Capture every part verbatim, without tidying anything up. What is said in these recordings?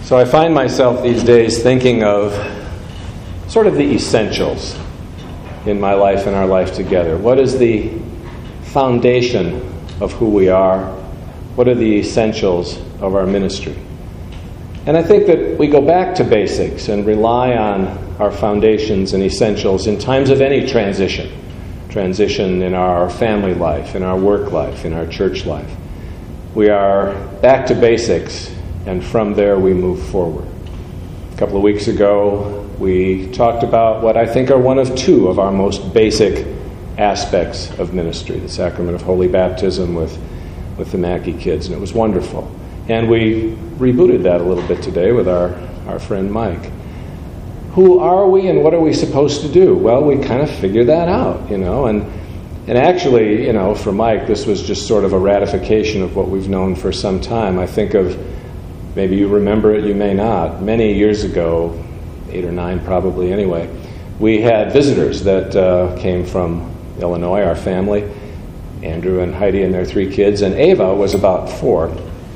So I find myself these days thinking of sort of the essentials in my life and our life together. What is the foundation of who we are? What are the essentials of our ministry? And I think that we go back to basics and rely on our foundations and essentials in times of any transition. Transition in our family life, in our work life, in our church life. We are back to basics, and from there we move forward. A couple of weeks ago, we talked about what I think are one of two of our most basic aspects of ministry, the sacrament of holy baptism with, with the Mackey kids, and it was wonderful. And we rebooted that a little bit today with our, our friend Mike. Who are we and what are we supposed to do? Well, we kind of figured that out, you know, and and actually, you know, for Mike, this was just sort of a ratification of what we've known for some time. I think of, maybe you remember it, you may not, many years ago, eight or nine probably anyway, we had visitors that uh, came from Illinois, our family, Andrew and Heidi and their three kids, and Ava was about four.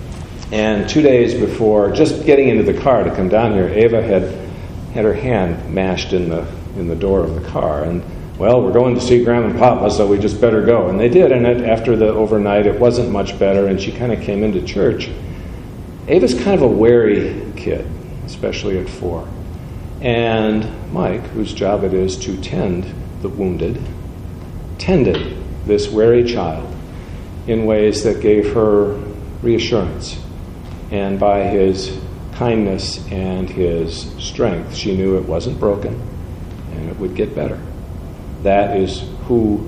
And two days before, just getting into the car to come down here, Ava had had her hand mashed in the in the door of the car, and well, we're going to see Grandma and Papa, so we just better go. And they did, and it, after the overnight, it wasn't much better, and she kind of came into church. Ava's kind of a wary kid, especially at four. And Mike, whose job it is to tend the wounded, tended this wary child in ways that gave her reassurance. And by his kindness and his strength, she knew it wasn't broken and it would get better. That is who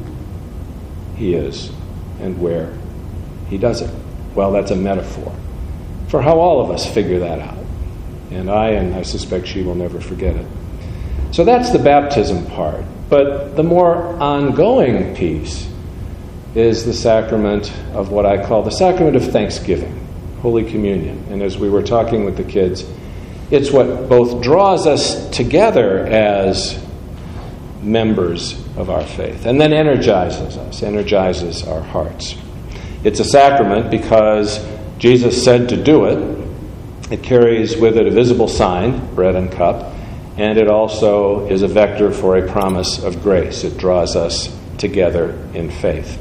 he is and where he does it. Well, that's a metaphor for how all of us figure that out. And I, and I suspect she will never forget it. So that's the baptism part. But the more ongoing piece is the sacrament of what I call the sacrament of thanksgiving, Holy Communion. And as we were talking with the kids, it's what both draws us together as members of our faith and then energizes us, energizes our hearts. It's a sacrament because Jesus said to do it. It carries with it a visible sign, bread and cup, and it also is a vector for a promise of grace. It draws us together in faith.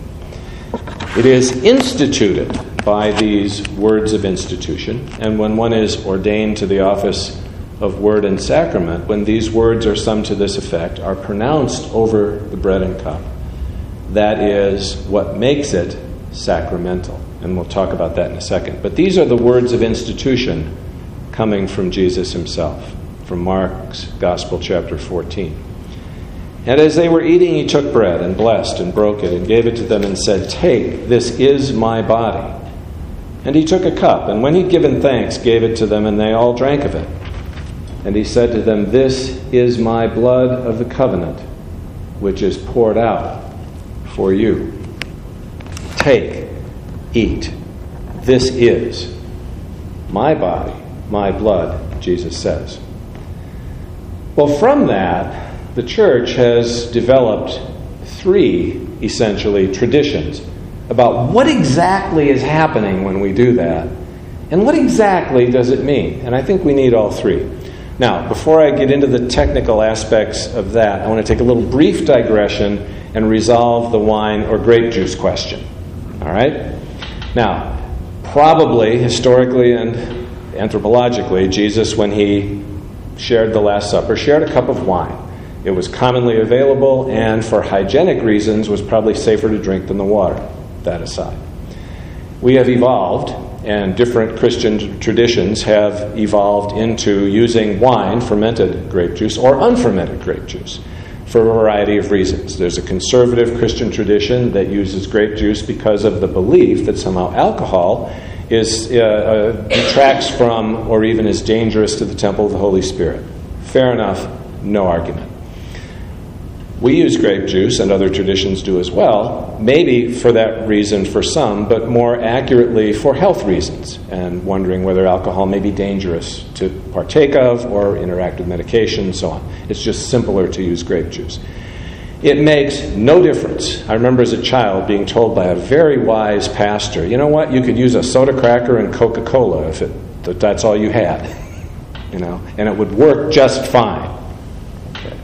It is instituted by these words of institution, and when one is ordained to the office of word and sacrament, when these words are summed to this effect, are pronounced over the bread and cup, that is what makes it sacramental. And we'll talk about that in a second. But these are the words of institution coming from Jesus himself, from Mark's Gospel, chapter fourteen. And as they were eating, he took bread and blessed and broke it and gave it to them and said, "Take, this is my body." And he took a cup, and when he'd given thanks, gave it to them, and they all drank of it. And he said to them, "This is my blood of the covenant, which is poured out for you. Take, eat. This is my body, my blood," Jesus says. Well, from that, the church has developed three, essentially, traditions about what exactly is happening when we do that, and what exactly does it mean. And I think we need all three. Now, before I get into the technical aspects of that, I want to take a little brief digression and resolve the wine or grape juice question. All right? Now, probably, historically and anthropologically, Jesus, when he shared the Last Supper, shared a cup of wine. It was commonly available, and for hygienic reasons, was probably safer to drink than the water. That aside. We have evolved, and different Christian traditions have evolved into using wine, fermented grape juice, or unfermented grape juice, for a variety of reasons. There's a conservative Christian tradition that uses grape juice because of the belief that somehow alcohol is uh, uh, detracts from or even is dangerous to the temple of the Holy Spirit. Fair enough, no argument. We use grape juice, and other traditions do as well, maybe for that reason for some, but more accurately for health reasons, and wondering whether alcohol may be dangerous to partake of or interact with medication and so on. It's just simpler to use grape juice. It makes no difference. I remember as a child being told by a very wise pastor, you know what, you could use a soda cracker and Coca-Cola if it, if that's all you had. you know, and it would work just fine. Okay.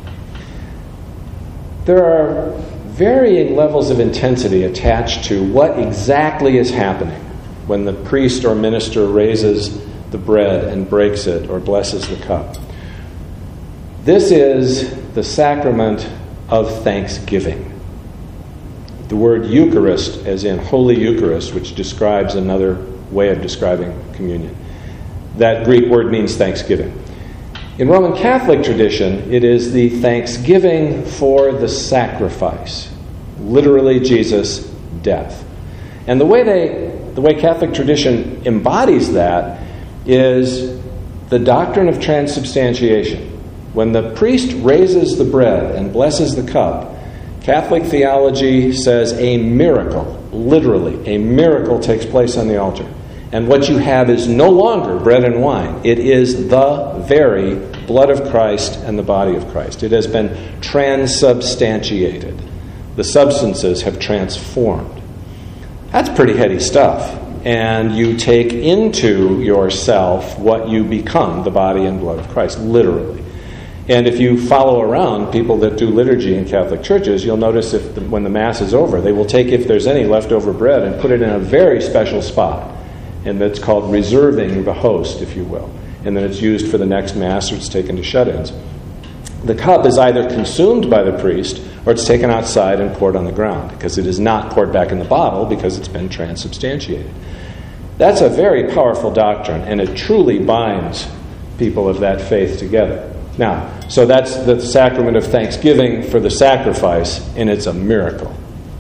There are varying levels of intensity attached to what exactly is happening when the priest or minister raises the bread and breaks it or blesses the cup. This is the sacrament of thanksgiving. The word Eucharist, as in Holy Eucharist, which describes another way of describing communion, that Greek word means thanksgiving. In Roman Catholic tradition, it is the thanksgiving for the sacrifice, literally Jesus' death. And the way they, the way Catholic tradition embodies that is the doctrine of transubstantiation. When the priest raises the bread and blesses the cup, Catholic theology says a miracle, literally, a miracle takes place on the altar. And what you have is no longer bread and wine. It is the very blood of Christ and the body of Christ. It has been transubstantiated. The substances have transformed. That's pretty heady stuff. And you take into yourself what you become, the body and blood of Christ, literally. And if you follow around people that do liturgy in Catholic churches, you'll notice if the, when the Mass is over, they will take, if there's any leftover bread, and put it in a very special spot. And that's called reserving the host, if you will. And then it's used for the next Mass, or it's taken to shut-ins. The cup is either consumed by the priest, or it's taken outside and poured on the ground, because it is not poured back in the bottle, because it's been transubstantiated. That's a very powerful doctrine, and it truly binds people of that faith together. Now, so that's the sacrament of thanksgiving for the sacrifice, and it's a miracle.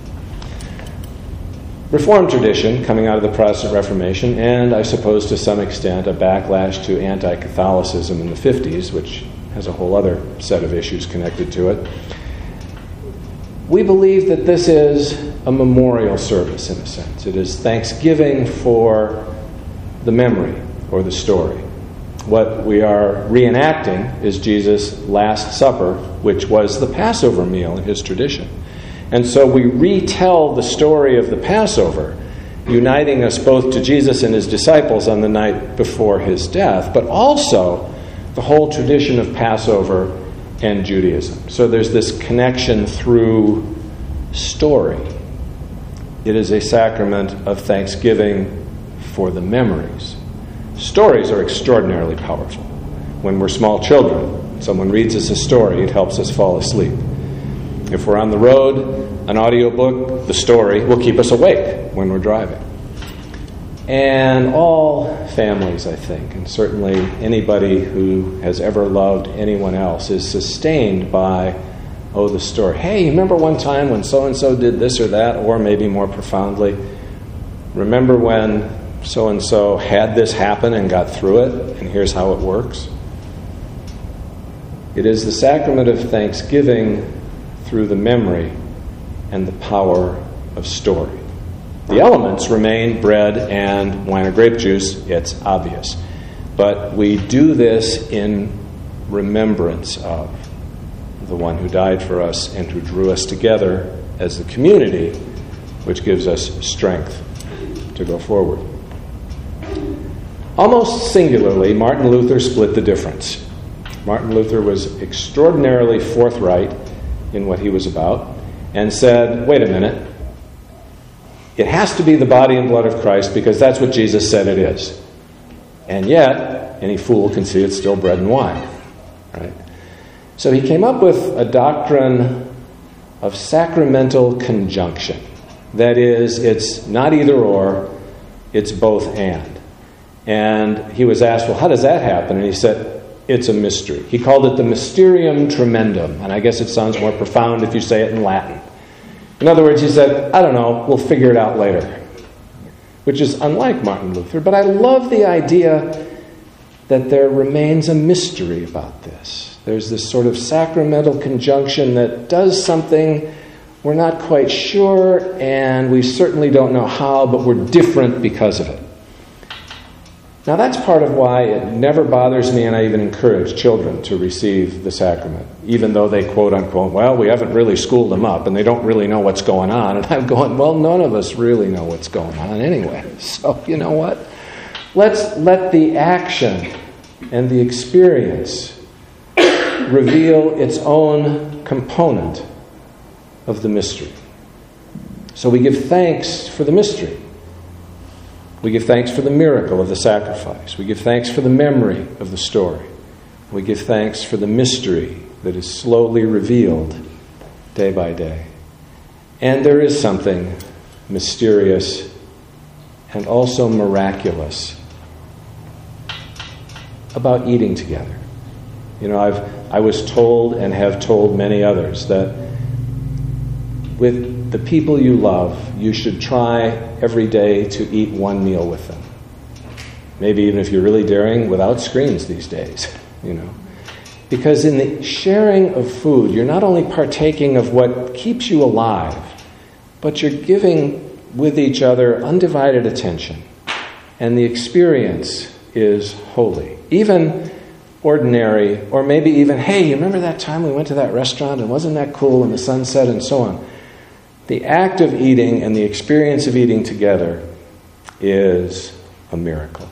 Reformed tradition, coming out of the Protestant Reformation, and I suppose to some extent a backlash to anti-Catholicism in the fifties, which has a whole other set of issues connected to it, we believe that this is a memorial service in a sense. It is thanksgiving for the memory or the story. What we are reenacting is Jesus' Last Supper, which was the Passover meal in his tradition. And so we retell the story of the Passover, uniting us both to Jesus and his disciples on the night before his death, but also the whole tradition of Passover and Judaism. So there's this connection through story. It is a sacrament of thanksgiving for the memories. Stories are extraordinarily powerful. When we're small children, someone reads us a story, it helps us fall asleep. If we're on the road, an audiobook, the story, will keep us awake when we're driving. And all families, I think, and certainly anybody who has ever loved anyone else, is sustained by, oh, the story. Hey, you remember one time when so-and-so did this or that? Or maybe more profoundly, remember when so-and-so had this happen and got through it, and here's how it works? It is the sacrament of thanksgiving through the memory and the power of story. The elements remain bread and wine or grape juice, it's obvious. But we do this in remembrance of the one who died for us and who drew us together as the community, which gives us strength to go forward. Almost singularly, Martin Luther split the difference. Martin Luther was extraordinarily forthright in what he was about and said, wait a minute, it has to be the body and blood of Christ because that's what Jesus said it is. And yet, any fool can see it's still bread and wine. Right? So he came up with a doctrine of sacramental conjunction. That is, it's not either or, it's both and. And he was asked, well, how does that happen? And he said, it's a mystery. He called it the mysterium tremendum. And I guess it sounds more profound if you say it in Latin. In other words, he said, I don't know, we'll figure it out later. Which is unlike Martin Luther. But I love the idea that there remains a mystery about this. There's this sort of sacramental conjunction that does something we're not quite sure, and we certainly don't know how, but we're different because of it. Now that's part of why it never bothers me, and I even encourage children to receive the sacrament, even though they quote unquote, well, we haven't really schooled them up and they don't really know what's going on. And I'm going, well, none of us really know what's going on anyway. So you know what? Let's let the action and the experience reveal its own component of the mystery. So we give thanks for the mystery. We give thanks for the miracle of the sacrifice. We give thanks for the memory of the story. We give thanks for the mystery that is slowly revealed day by day. And there is something mysterious and also miraculous about eating together. You know, I've I was told and have told many others that with the people you love, you should try every day to eat one meal with them. Maybe even if you're really daring, without screens these days, you know. Because in the sharing of food, you're not only partaking of what keeps you alive, but you're giving with each other undivided attention. And the experience is holy. Even ordinary, or maybe even, hey, you remember that time we went to that restaurant and wasn't that cool and the sunset and so on? The act of eating and the experience of eating together is a miracle.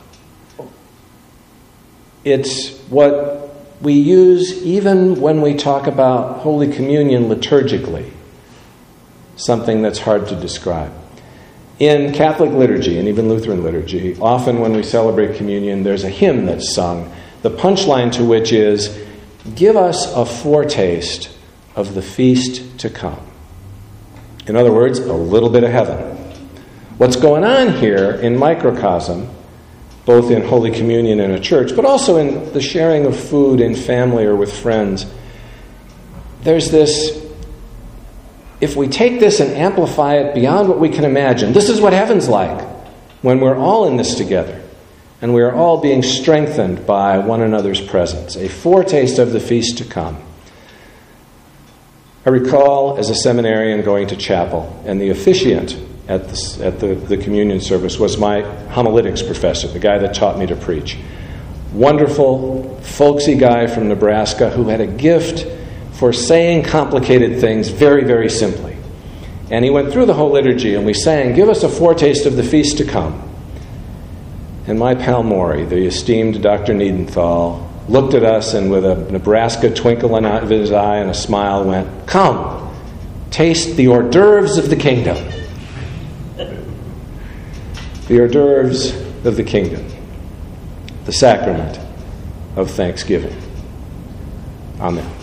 It's what we use even when we talk about Holy Communion liturgically, something that's hard to describe. In Catholic liturgy and even Lutheran liturgy, often when we celebrate communion, there's a hymn that's sung, the punchline to which is, give us a foretaste of the feast to come. In other words, a little bit of heaven. What's going on here in microcosm, both in Holy Communion in a church, but also in the sharing of food in family or with friends, there's this, if we take this and amplify it beyond what we can imagine, this is what heaven's like when we're all in this together and we are all being strengthened by one another's presence, a foretaste of the feast to come. I recall as a seminarian going to chapel, and the officiant at the, at the, the communion service was my homiletics professor, the guy that taught me to preach. Wonderful, folksy guy from Nebraska who had a gift for saying complicated things very, very simply. And he went through the whole liturgy, and we sang, give us a foretaste of the feast to come. And my pal Maury, the esteemed Doctor Niedenthal, looked at us and with a Nebraska twinkle in his eye and a smile went, come, taste the hors d'oeuvres of the kingdom. The hors d'oeuvres of the kingdom. The sacrament of thanksgiving. Amen.